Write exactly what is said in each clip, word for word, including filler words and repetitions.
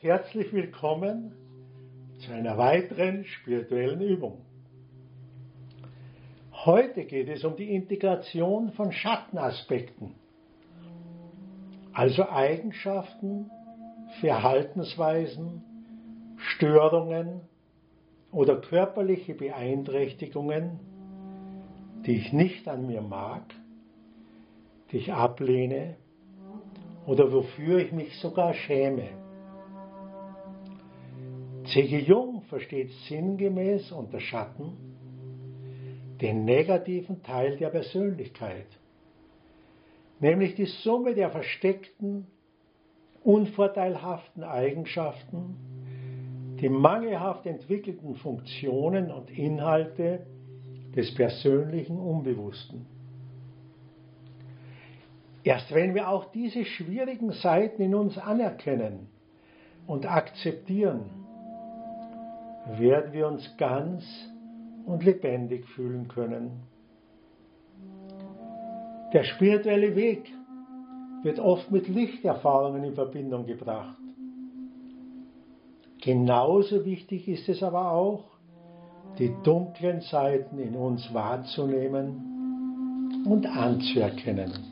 Herzlich willkommen zu einer weiteren spirituellen Übung. Heute geht es um die Integration von Schattenaspekten, also Eigenschaften, Verhaltensweisen, Störungen oder körperliche Beeinträchtigungen, die ich nicht an mir mag, die ich ablehne oder wofür ich mich sogar schäme. C G Jung versteht sinngemäß unter Schatten den negativen Teil der Persönlichkeit, nämlich die Summe der versteckten, unvorteilhaften Eigenschaften, die mangelhaft entwickelten Funktionen und Inhalte des persönlichen Unbewussten. Erst wenn wir auch diese schwierigen Seiten in uns anerkennen und akzeptieren, werden wir uns ganz und lebendig fühlen können. Der spirituelle Weg wird oft mit Lichterfahrungen in Verbindung gebracht. Genauso wichtig ist es aber auch, die dunklen Seiten in uns wahrzunehmen und anzuerkennen.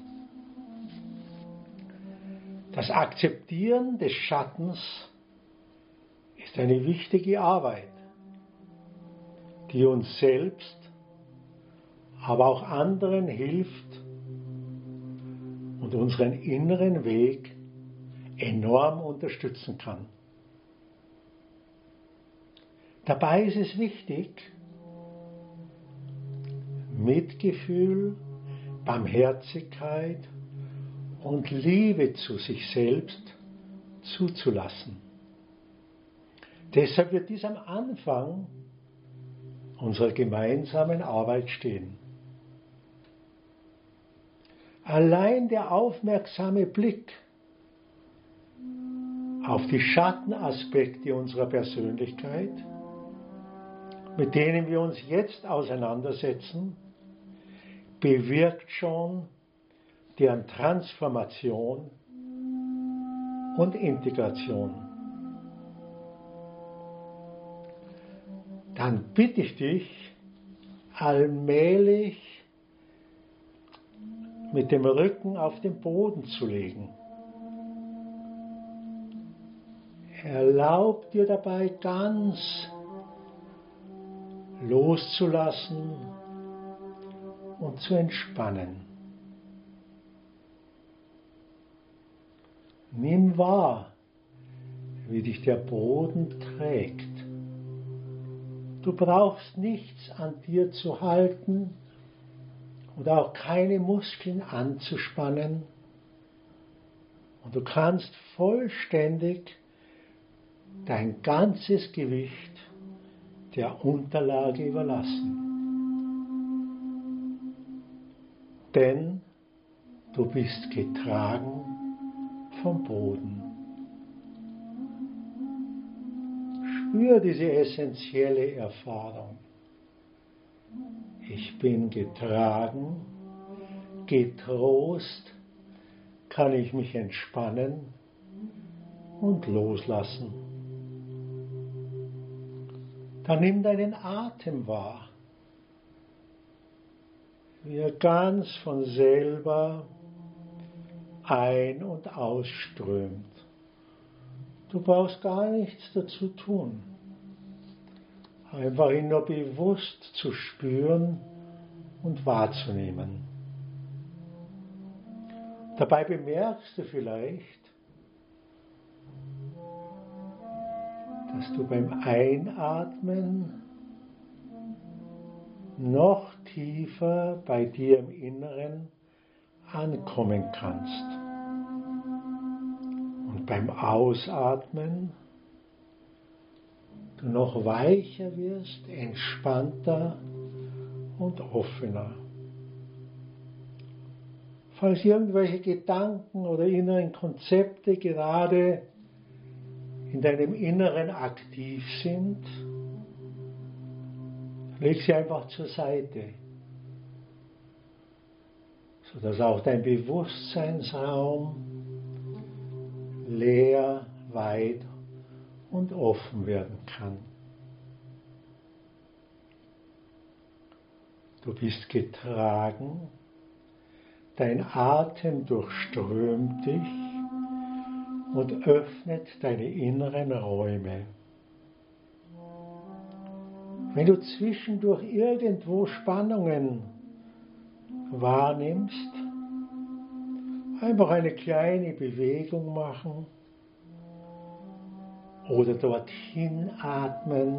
Das Akzeptieren des Schattens ist eine wichtige Arbeit, die uns selbst, aber auch anderen hilft und unseren inneren Weg enorm unterstützen kann. Dabei ist es wichtig, Mitgefühl, Barmherzigkeit und Liebe zu sich selbst zuzulassen. Deshalb wird dies am Anfang unserer gemeinsamen Arbeit stehen. Allein der aufmerksame Blick auf die Schattenaspekte unserer Persönlichkeit, mit denen wir uns jetzt auseinandersetzen, bewirkt schon deren Transformation und Integration. Dann bitte ich dich, allmählich mit dem Rücken auf den Boden zu legen. Erlaub dir dabei ganz loszulassen und zu entspannen. Nimm wahr, wie dich der Boden trägt. Du brauchst nichts an dir zu halten oder auch keine Muskeln anzuspannen. Und du kannst vollständig dein ganzes Gewicht der Unterlage überlassen. Denn du bist getragen vom Boden. Spür diese essentielle Erfahrung. Ich bin getragen, getrost kann ich mich entspannen und loslassen. Dann nimm deinen Atem wahr, wie er ganz von selber ein- und ausströmt. Du brauchst gar nichts dazu tun. Einfach ihn nur bewusst zu spüren und wahrzunehmen. Dabei bemerkst du vielleicht, dass du beim Einatmen noch tiefer bei dir im Inneren ankommen kannst. Und beim Ausatmen du noch weicher wirst, entspannter und offener. Falls irgendwelche Gedanken oder inneren Konzepte gerade in deinem Inneren aktiv sind, leg sie einfach zur Seite, sodass auch dein Bewusstseinsraum leer, weit und offen werden kann. Du bist getragen, dein Atem durchströmt dich und öffnet deine inneren Räume. Wenn du zwischendurch irgendwo Spannungen wahrnimmst, einfach eine kleine Bewegung machen oder dorthin atmen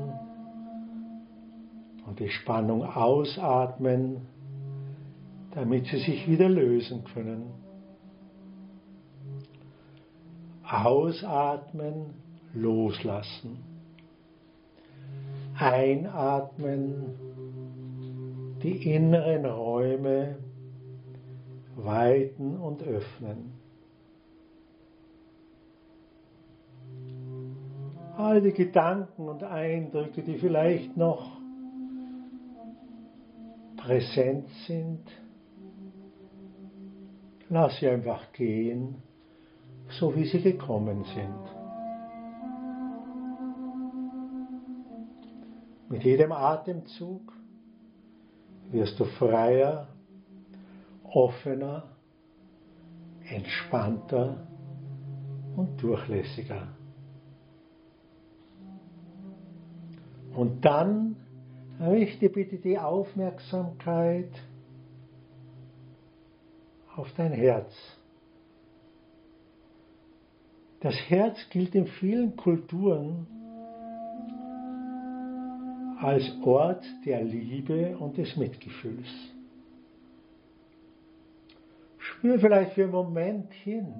und die Spannung ausatmen, damit sie sich wieder lösen können. Ausatmen, loslassen. Einatmen, die inneren Räume weiten und öffnen. All die Gedanken und Eindrücke, die vielleicht noch präsent sind, lass sie einfach gehen, so wie sie gekommen sind. Mit jedem Atemzug wirst du freier, offener, entspannter und durchlässiger. Und dann richte bitte die Aufmerksamkeit auf dein Herz. Das Herz gilt in vielen Kulturen als Ort der Liebe und des Mitgefühls. Spür vielleicht für einen Moment hin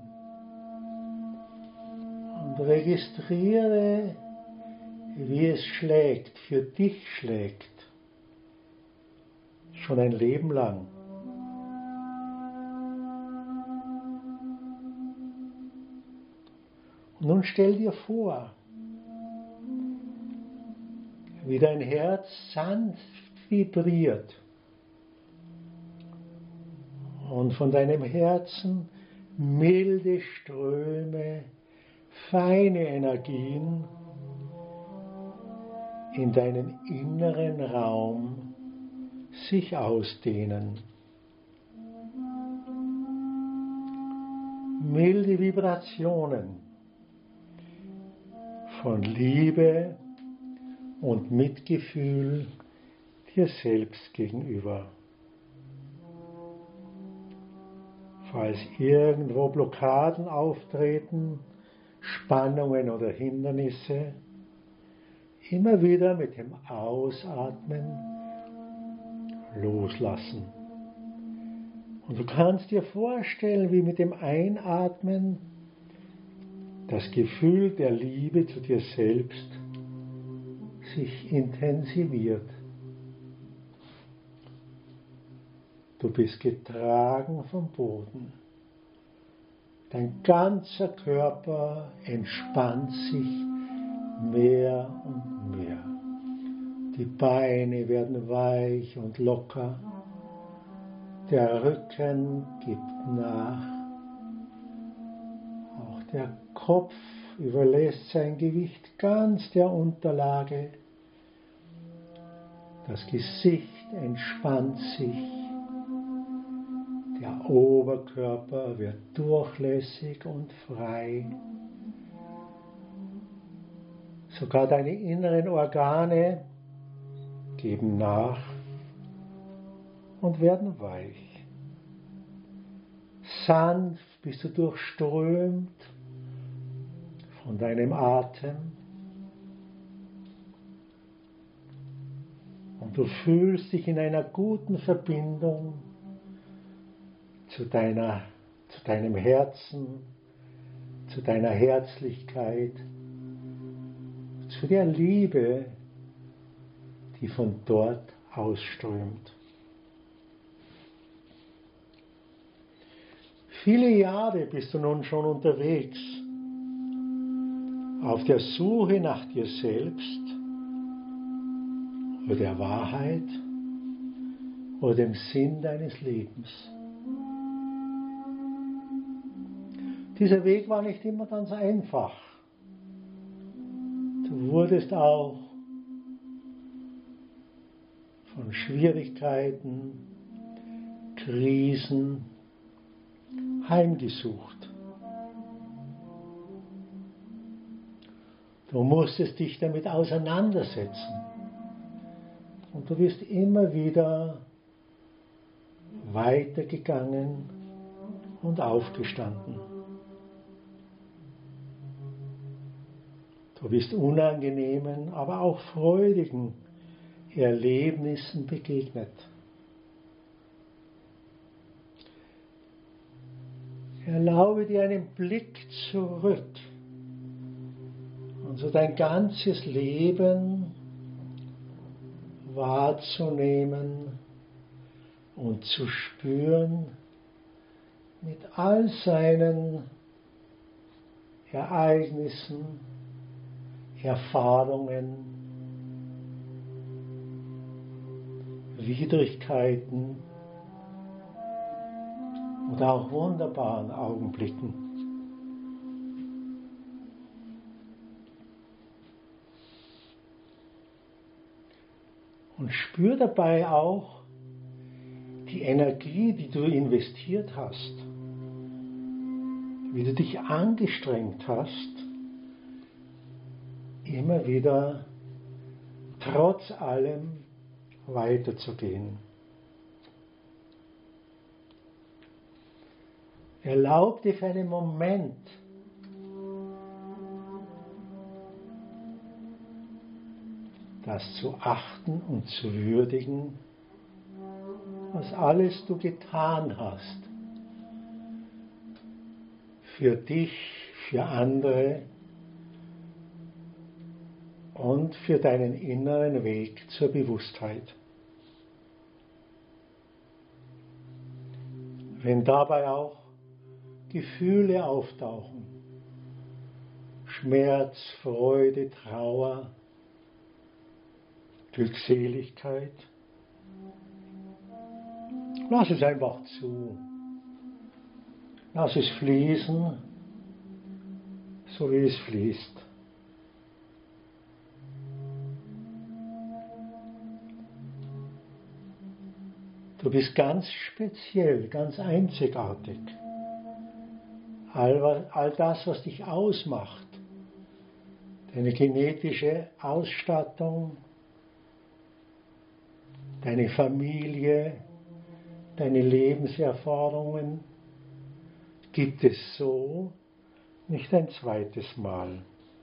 und registriere, wie es schlägt, für dich schlägt, schon ein Leben lang. Und nun stell dir vor, wie dein Herz sanft vibriert und von deinem Herzen milde Ströme, feine Energien in deinen inneren Raum sich ausdehnen. Milde Vibrationen von Liebe und Mitgefühl dir selbst gegenüber. Falls irgendwo Blockaden auftreten, Spannungen oder Hindernisse, immer wieder mit dem Ausatmen loslassen. Und du kannst dir vorstellen, wie mit dem Einatmen das Gefühl der Liebe zu dir selbst sich intensiviert. Du bist getragen vom Boden. Dein ganzer Körper entspannt sich mehr und mehr. Die Beine werden weich und locker. Der Rücken gibt nach. Auch der Kopf überlässt sein Gewicht ganz der Unterlage. Das Gesicht entspannt sich. Der Oberkörper wird durchlässig und frei. Sogar deine inneren Organe geben nach und werden weich. Sanft bist du durchströmt von deinem Atem und du fühlst dich in einer guten Verbindung zu deiner, zu deinem Herzen, zu deiner Herzlichkeit, zu der Liebe, die von dort ausströmt. Viele Jahre bist du nun schon unterwegs, auf der Suche nach dir selbst oder der Wahrheit oder dem Sinn deines Lebens. Dieser Weg war nicht immer ganz einfach. wurdest auch von Schwierigkeiten, Krisen heimgesucht. Du musstest dich damit auseinandersetzen. Und du bist immer wieder weitergegangen und aufgestanden. Du bist unangenehmen, aber auch freudigen Erlebnissen begegnet. Erlaube dir einen Blick zurück und so dein ganzes Leben wahrzunehmen und zu spüren mit all seinen Ereignissen, Erfahrungen, Widrigkeiten oder auch wunderbaren Augenblicken. Und spür dabei auch die Energie, die du investiert hast, wie du dich angestrengt hast, immer wieder trotz allem weiterzugehen. Erlaub dir für einen Moment das zu achten und zu würdigen, was alles du getan hast. Für dich, für andere und für deinen inneren Weg zur Bewusstheit. Wenn dabei auch Gefühle auftauchen, Schmerz, Freude, Trauer, Glückseligkeit, lass es einfach zu. Lass es fließen, so wie es fließt. Du bist ganz speziell, ganz einzigartig. All, all das, was dich ausmacht, deine genetische Ausstattung, deine Familie, deine Lebenserfahrungen, gibt es so nicht ein zweites Mal.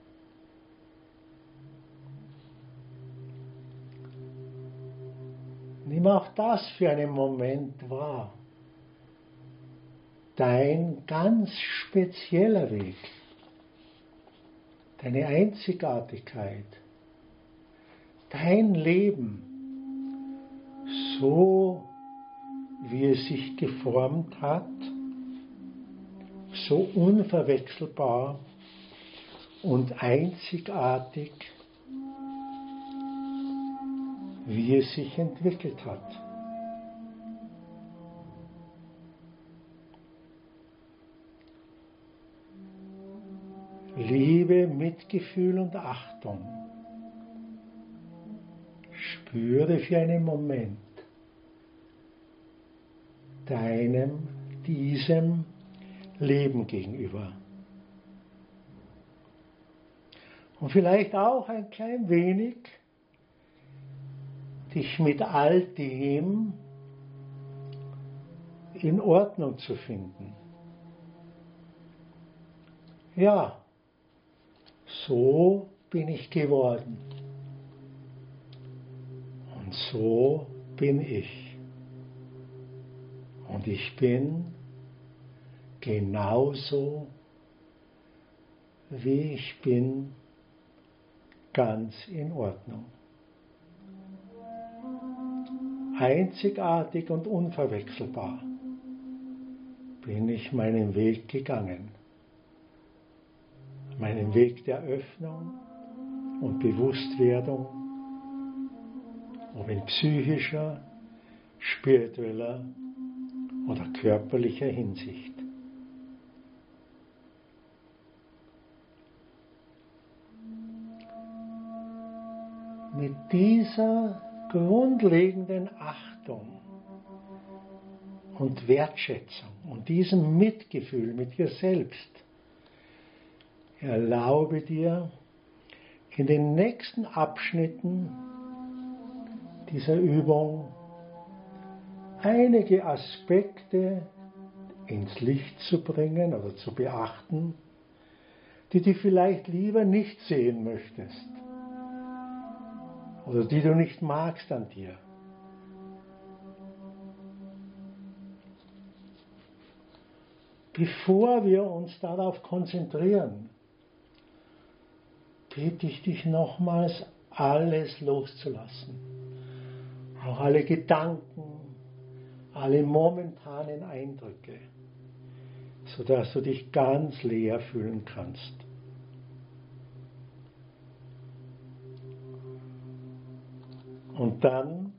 Nimm auch das für einen Moment wahr. Dein ganz spezieller Weg, deine Einzigartigkeit, dein Leben, so wie es sich geformt hat, so unverwechselbar und einzigartig, wie es sich entwickelt hat. Liebe, Mitgefühl und Achtung. Spüre für einen Moment deinem, diesem Leben gegenüber. Und vielleicht auch ein klein wenig dich mit all dem in Ordnung zu finden. Ja, so bin ich geworden. Und so bin ich. Und ich bin genauso, wie ich bin, ganz in Ordnung. Einzigartig und unverwechselbar bin ich meinen Weg gegangen. Meinen Weg der Öffnung und Bewusstwerdung, ob in psychischer, spiritueller oder körperlicher Hinsicht. mit dieser grundlegenden Achtung und Wertschätzung und diesem Mitgefühl mit dir selbst, erlaube dir, in den nächsten Abschnitten dieser Übung einige Aspekte ins Licht zu bringen oder zu beachten, die du vielleicht lieber nicht sehen möchtest oder die du nicht magst an dir. Bevor wir uns darauf konzentrieren, bitte ich dich nochmals, alles loszulassen. Auch alle Gedanken, alle momentanen Eindrücke, sodass du dich ganz leer fühlen kannst. Und dann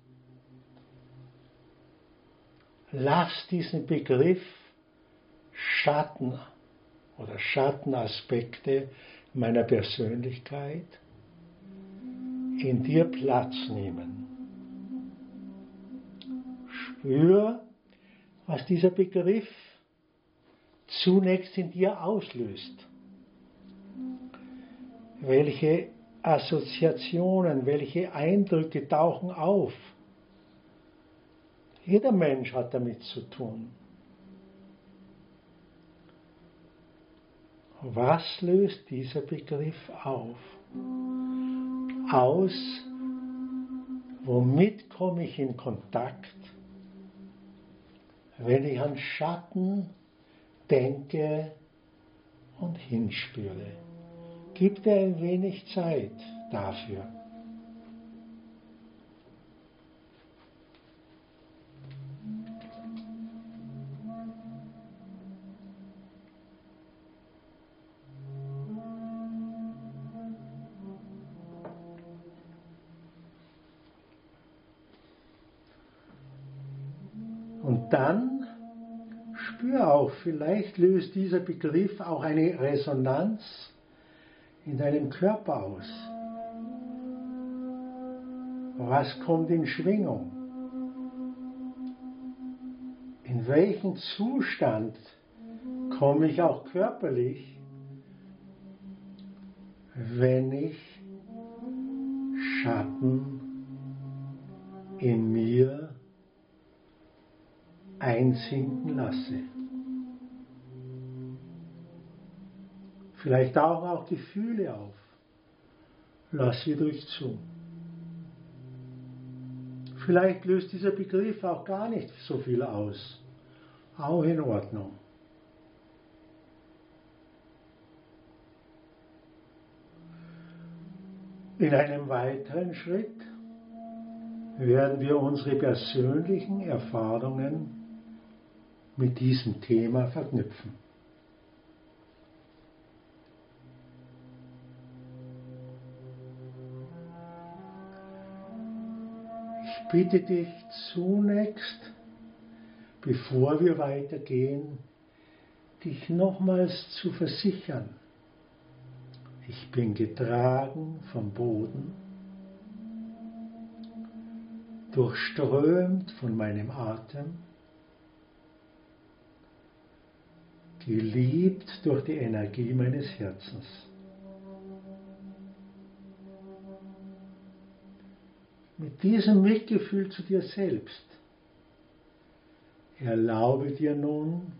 lass diesen Begriff Schatten oder Schattenaspekte meiner Persönlichkeit in dir Platz nehmen. Spür, was dieser Begriff zunächst in dir auslöst. Welche Assoziationen, welche Eindrücke tauchen auf? Jeder Mensch hat damit zu tun. Was löst dieser Begriff auf? Aus, womit komme ich in Kontakt, wenn ich an Schatten denke und hinspüre? Gib dir ein wenig Zeit dafür. Und dann spür auch, vielleicht löst dieser Begriff auch eine Resonanz in deinem Körper aus. Was kommt in Schwingung? In welchen Zustand komme ich auch körperlich, wenn ich Schatten in mir einsinken lasse? Vielleicht tauchen auch Gefühle auf. Lass sie durch zu. Vielleicht löst dieser Begriff auch gar nicht so viel aus. Auch in Ordnung. In einem weiteren Schritt werden wir unsere persönlichen Erfahrungen mit diesem Thema verknüpfen. Ich bitte dich zunächst, bevor wir weitergehen, dich nochmals zu versichern. Ich bin getragen vom Boden, durchströmt von meinem Atem, geliebt durch die Energie meines Herzens. Mit diesem Mitgefühl zu dir selbst erlaube dir nun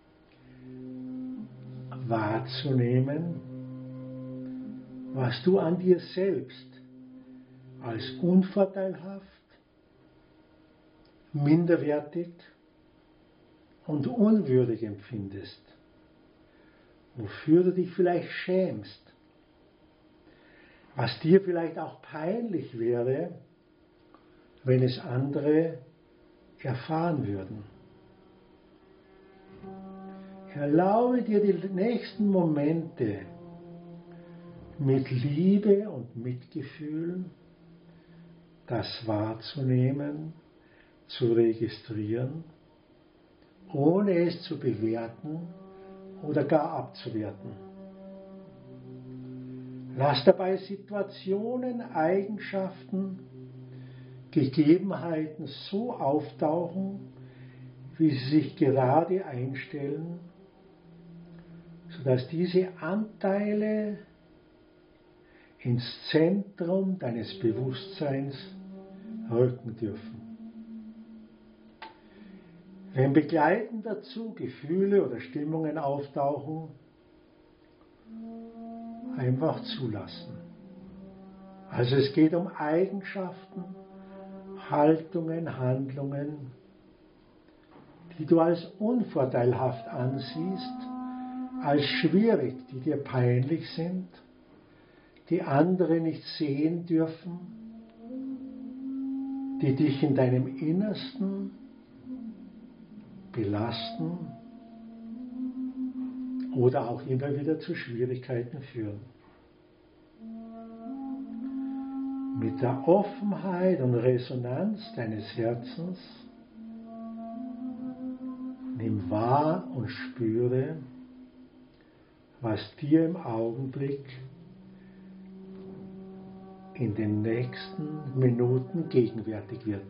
wahrzunehmen, was du an dir selbst als unvorteilhaft, minderwertig und unwürdig empfindest, wofür du dich vielleicht schämst, was dir vielleicht auch peinlich wäre, wenn es andere erfahren würden. Erlaube dir die nächsten Momente mit Liebe und Mitgefühl das wahrzunehmen, zu registrieren, ohne es zu bewerten oder gar abzuwerten. Lass dabei Situationen, Eigenschaften, Gegebenheiten so auftauchen, wie sie sich gerade einstellen, sodass diese Anteile ins Zentrum deines Bewusstseins rücken dürfen. Wenn begleitend dazu Gefühle oder Stimmungen auftauchen, einfach zulassen. Also es geht um Eigenschaften, Haltungen, Handlungen, die du als unvorteilhaft ansiehst, als schwierig, die dir peinlich sind, die andere nicht sehen dürfen, die dich in deinem Innersten belasten oder auch immer wieder zu Schwierigkeiten führen. Mit der Offenheit und Resonanz deines Herzens nimm wahr und spüre, was dir im Augenblick in den nächsten Minuten gegenwärtig wird.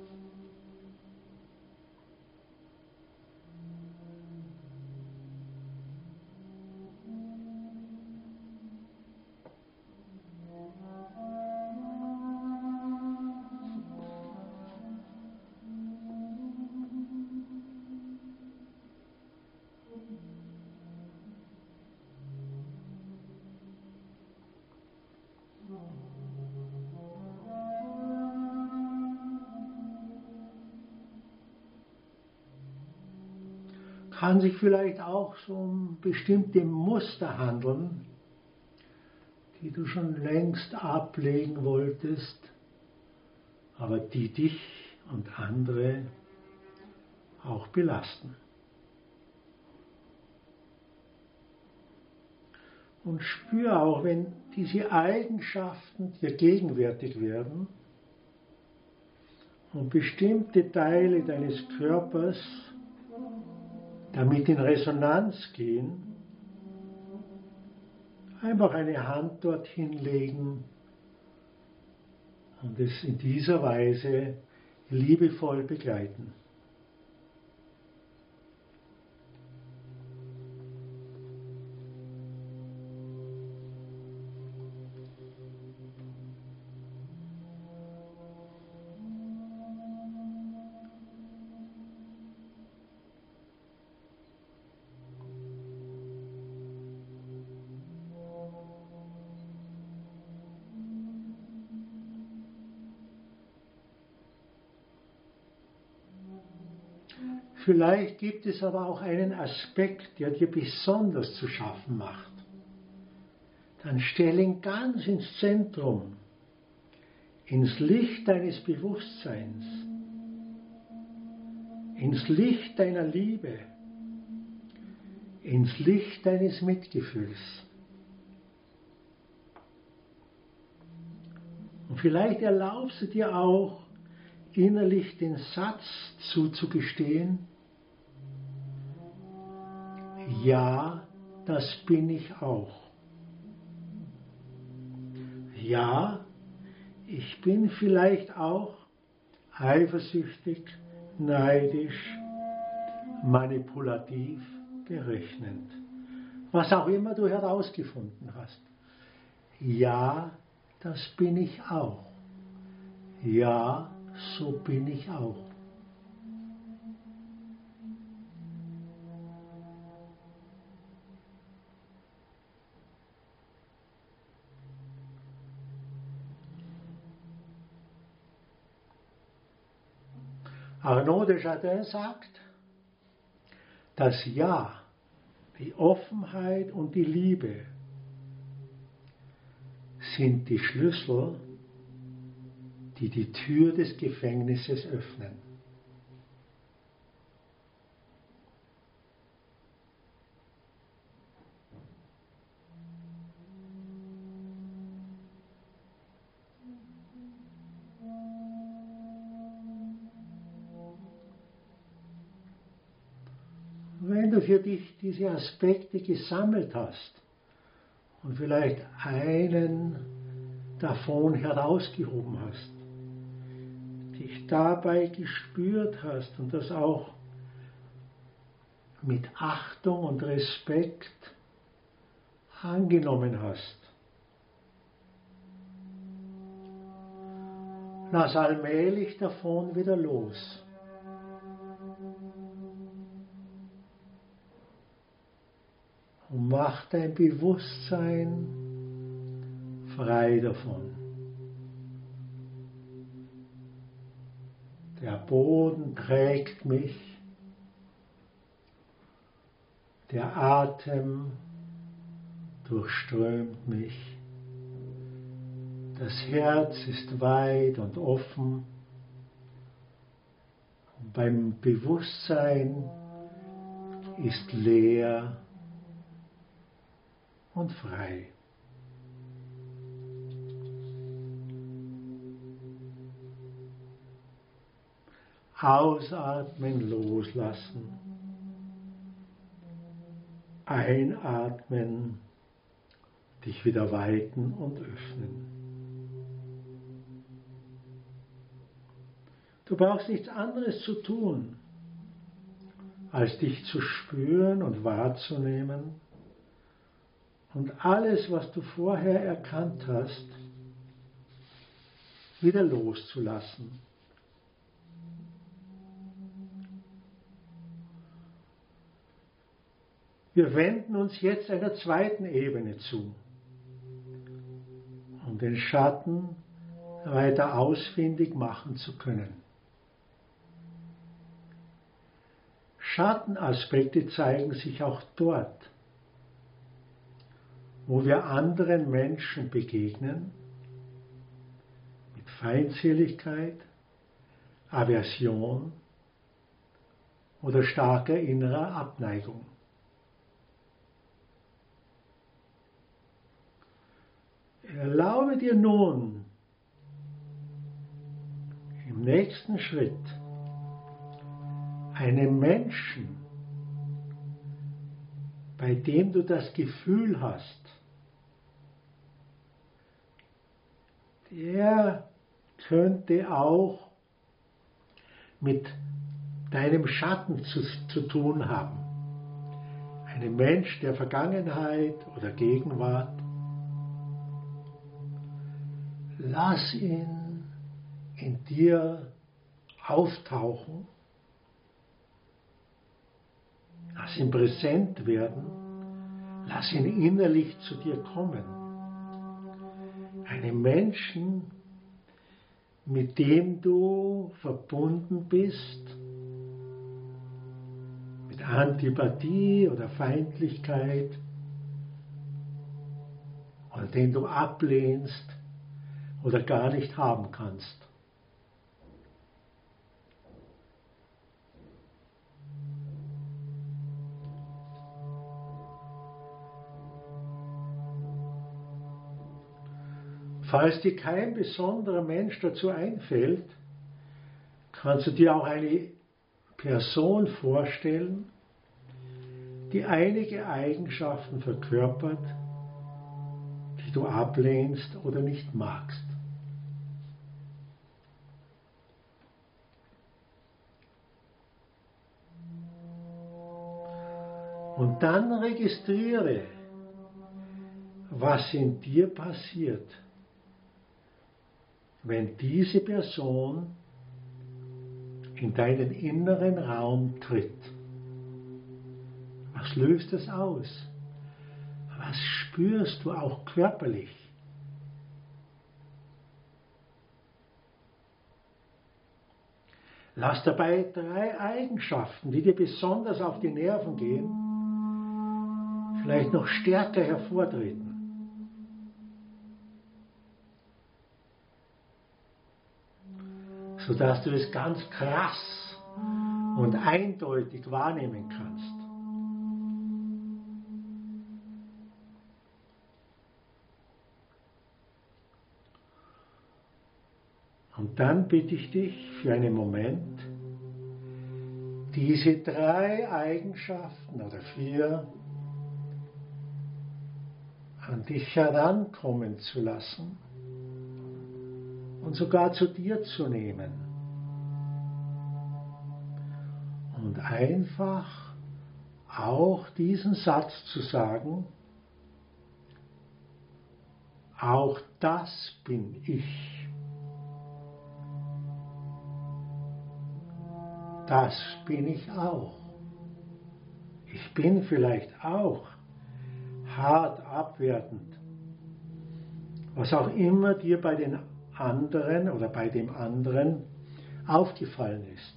Kann sich vielleicht auch so um bestimmte Muster handeln, die du schon längst ablegen wolltest, aber die dich und andere auch belasten. Und spür auch, wenn diese Eigenschaften dir gegenwärtig werden und bestimmte Teile deines Körpers damit in Resonanz gehen, einfach eine Hand dorthin legen und es in dieser Weise liebevoll begleiten. Vielleicht gibt es aber auch einen Aspekt, der dir besonders zu schaffen macht. Dann stell ihn ganz ins Zentrum, ins Licht deines Bewusstseins, ins Licht deiner Liebe, ins Licht deines Mitgefühls. Und vielleicht erlaubst du dir auch, innerlich den Satz zuzugestehen: Ja, das bin ich auch. Ja, ich bin vielleicht auch eifersüchtig, neidisch, manipulativ, berechnend. Was auch immer du herausgefunden hast. Ja, das bin ich auch. Ja, so bin ich auch. Arnaud de Jardin sagt, das Ja, die Offenheit und die Liebe sind die Schlüssel, die die Tür des Gefängnisses öffnen. Wenn du für dich diese Aspekte gesammelt hast und vielleicht einen davon herausgehoben hast, dich dabei gespürt hast und das auch mit Achtung und Respekt angenommen hast. Lass allmählich davon wieder los. Und mach dein Bewusstsein frei davon. Der Boden trägt mich, der Atem durchströmt mich, das Herz ist weit und offen. Und beim Bewusstsein ist leer und frei. Ausatmen, loslassen. Einatmen, dich wieder weiten und öffnen. Du brauchst nichts anderes zu tun, als dich zu spüren und wahrzunehmen und alles, was du vorher erkannt hast, wieder loszulassen. Wir wenden uns jetzt einer zweiten Ebene zu, um den Schatten weiter ausfindig machen zu können. Schattenaspekte zeigen sich auch dort, wo wir anderen Menschen begegnen, mit Feindseligkeit, Aversion oder starker innerer Abneigung. Erlaube dir nun, im nächsten Schritt einem Menschen, bei dem du das Gefühl hast, der könnte auch mit deinem Schatten zu, zu tun haben. Ein Mensch der Vergangenheit oder Gegenwart. Lass ihn in dir auftauchen. Lass ihn präsent werden. Lass ihn innerlich zu dir kommen. Einen Menschen, mit dem du verbunden bist, mit Antipathie oder Feindlichkeit, oder den du ablehnst oder gar nicht haben kannst. Falls dir kein besonderer Mensch dazu einfällt, kannst du dir auch eine Person vorstellen, die einige Eigenschaften verkörpert, die du ablehnst oder nicht magst. Und dann registriere, was in dir passiert, wenn diese Person in deinen inneren Raum tritt. Was löst es aus? Was spürst du auch körperlich? Lass dabei drei Eigenschaften, die dir besonders auf die Nerven gehen, vielleicht noch stärker hervortreten. Sodass du es ganz krass und eindeutig wahrnehmen kannst. Und dann bitte ich dich für einen Moment, diese drei Eigenschaften oder vier an dich herankommen zu lassen und sogar zu dir zu nehmen. Und einfach auch diesen Satz zu sagen, auch das bin ich. Das bin ich auch. Ich bin vielleicht auch hart abwertend, was auch immer dir bei den anderen oder bei dem anderen aufgefallen ist.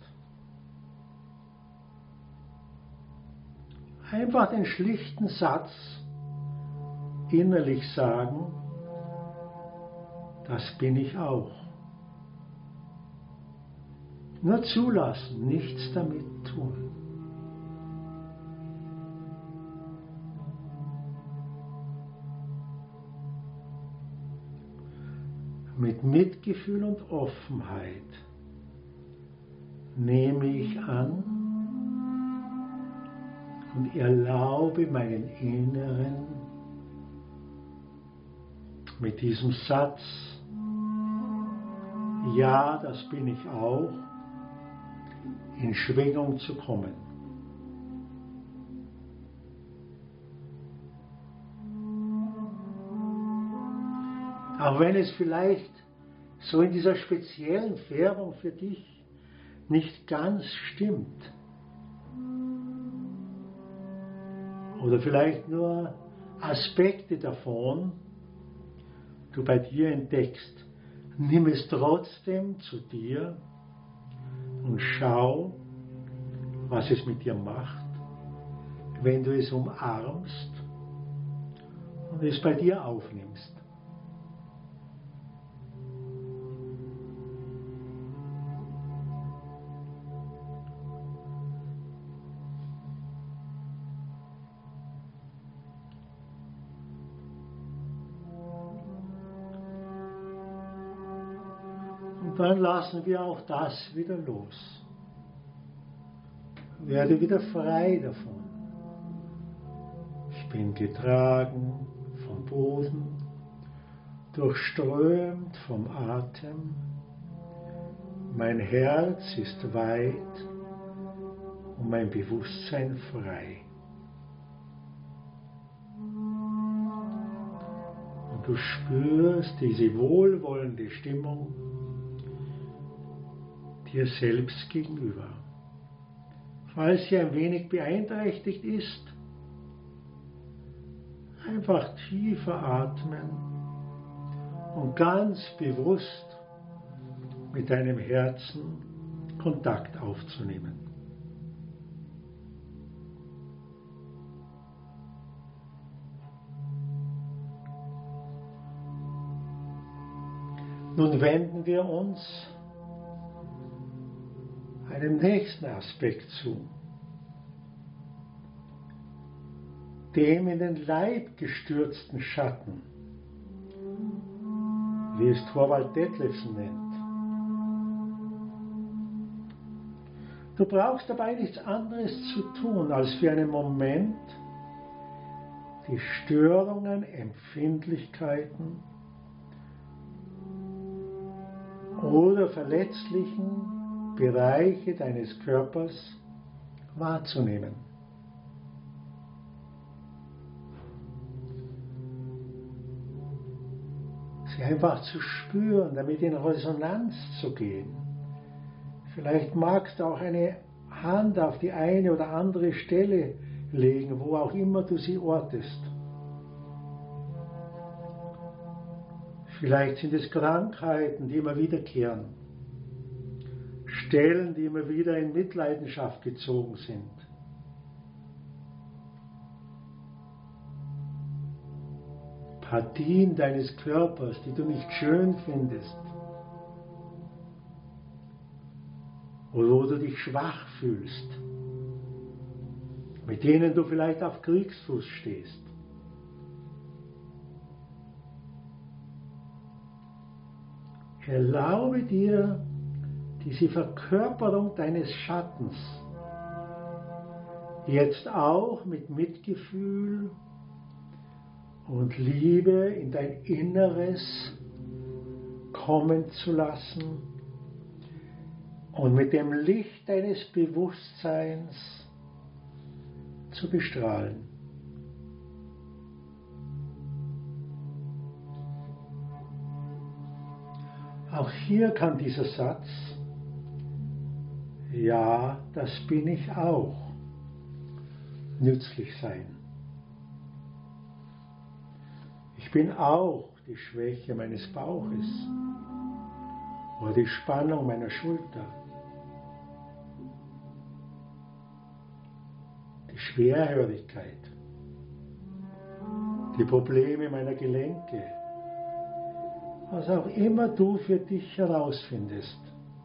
Einfach den schlichten Satz innerlich sagen, das bin ich auch. Nur zulassen, nichts damit tun. Mit Mitgefühl und Offenheit nehme ich an und erlaube meinen Inneren mit diesem Satz, ja, das bin ich auch, in Schwingung zu kommen. Auch wenn es vielleicht so in dieser speziellen Färbung für dich nicht ganz stimmt. Oder vielleicht nur Aspekte davon du bei dir entdeckst. Nimm es trotzdem zu dir und schau, was es mit dir macht, wenn du es umarmst und es bei dir aufnimmst. Und dann lassen wir auch das wieder los. Werde wieder frei davon. Ich bin getragen vom Boden, durchströmt vom Atem. Mein Herz ist weit und mein Bewusstsein frei. Und du spürst diese wohlwollende Stimmung dir selbst gegenüber. Falls sie ein wenig beeinträchtigt ist, einfach tiefer atmen und ganz bewusst mit deinem Herzen Kontakt aufzunehmen. Nun wenden wir uns einem nächsten Aspekt zu, dem in den Leib gestürzten Schatten, wie es Thorvald Detlefsen nennt. Du brauchst dabei nichts anderes zu tun, als für einen Moment die Störungen, Empfindlichkeiten oder verletzlichen Bereiche deines Körpers wahrzunehmen. Sie einfach zu spüren, damit in Resonanz zu gehen. Vielleicht magst du auch eine Hand auf die eine oder andere Stelle legen, wo auch immer du sie ortest. Vielleicht sind es Krankheiten, die immer wiederkehren. Stellen, die immer wieder in Mitleidenschaft gezogen sind. Partien deines Körpers, die du nicht schön findest. Oder wo du dich schwach fühlst. Mit denen du vielleicht auf Kriegsfuß stehst. Erlaube dir, diese Verkörperung deines Schattens jetzt auch mit Mitgefühl und Liebe in dein Inneres kommen zu lassen und mit dem Licht deines Bewusstseins zu bestrahlen. Auch hier kann dieser Satz, ja, das bin ich auch, nützlich sein. Ich bin auch die Schwäche meines Bauches oder die Spannung meiner Schulter, die Schwerhörigkeit, die Probleme meiner Gelenke, was auch immer du für dich herausfindest.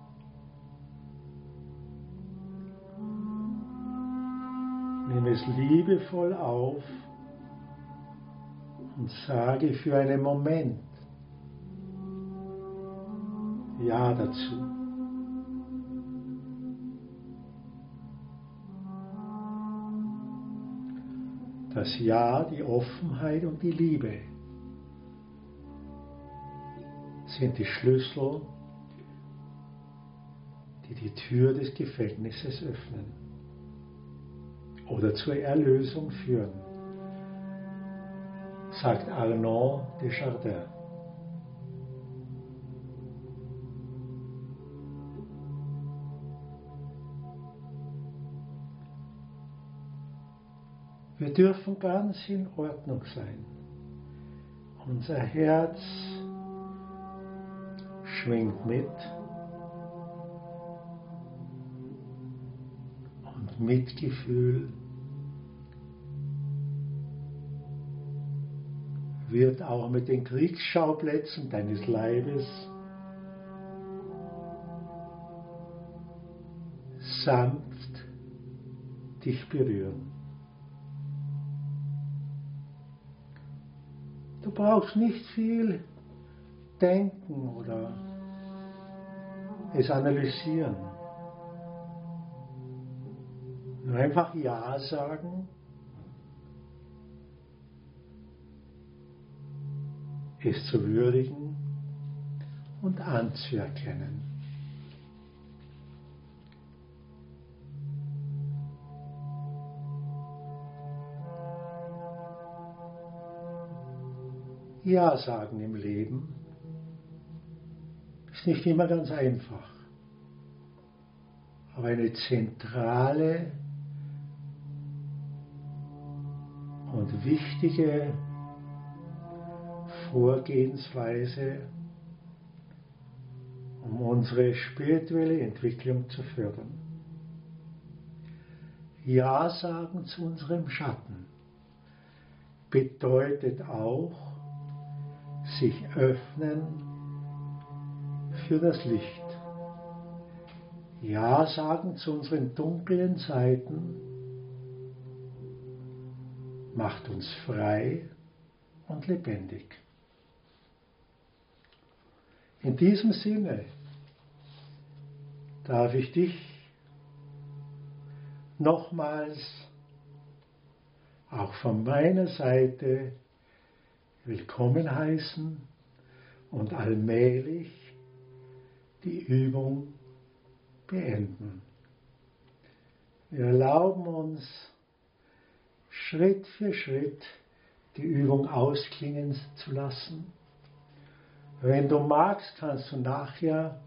Nimm es liebevoll auf und sage für einen Moment Ja dazu. Das Ja, die Offenheit und die Liebe sind die Schlüssel, die die Tür des Gefängnisses öffnen oder zur Erlösung führen, sagt Arnaud Desjardins. Wir dürfen ganz in Ordnung sein. Unser Herz schwingt mit und Mitgefühl wird auch mit den Kriegsschauplätzen deines Leibes sanft dich berühren. Du brauchst nicht viel denken oder es analysieren. Nur einfach Ja sagen, es zu würdigen und anzuerkennen. Ja sagen im Leben ist nicht immer ganz einfach, aber eine zentrale und wichtige Vorgehensweise, um unsere spirituelle Entwicklung zu fördern. Ja sagen zu unserem Schatten bedeutet auch, sich öffnen für das Licht. Ja sagen zu unseren dunklen Seiten macht uns frei und lebendig. In diesem Sinne darf ich dich nochmals auch von meiner Seite willkommen heißen und allmählich die Übung beenden. Wir erlauben uns Schritt für Schritt die Übung ausklingen zu lassen. Wenn du magst, kannst du nachher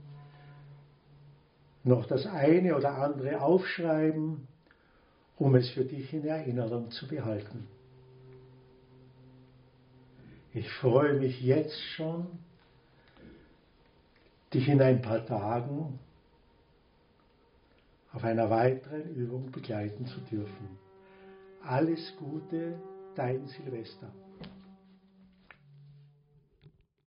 noch das eine oder andere aufschreiben, um es für dich in Erinnerung zu behalten. Ich freue mich jetzt schon, dich in ein paar Tagen auf einer weiteren Übung begleiten zu dürfen. Alles Gute, dein Silvester.